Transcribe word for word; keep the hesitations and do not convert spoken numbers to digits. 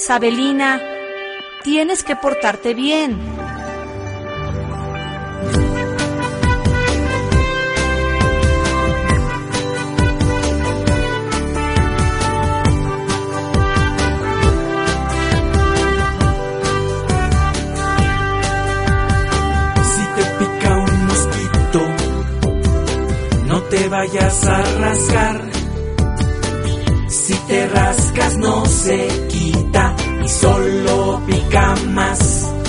Sabelina, tienes que portarte bien. Si te pica un mosquito, no te vayas a rascar. Si te rascas no se quita y solo pica más.